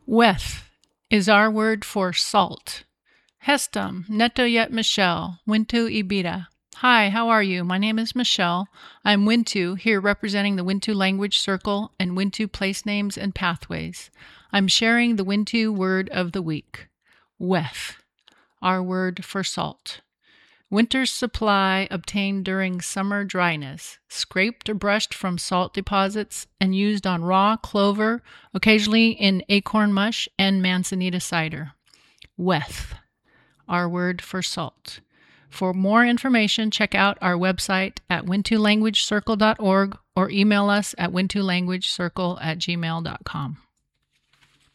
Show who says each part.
Speaker 1: Weth is our word for salt. Hestam, neto yet Michelle, Wintu Ibida. Hi, how are you? My name is Michelle. I'm Wintu, here representing the Wintu Language Circle and Wintu Place Names and Pathways. I'm sharing the Wintu word of the week. Weth, our word for salt. Winter's supply obtained during summer dryness, scraped or brushed from salt deposits and used on raw clover, occasionally in acorn mush and manzanita cider. Weth, our word for salt. For more information, check out our website at wintulanguagecircle.org or email us at wintulanguagecircle@gmail.com.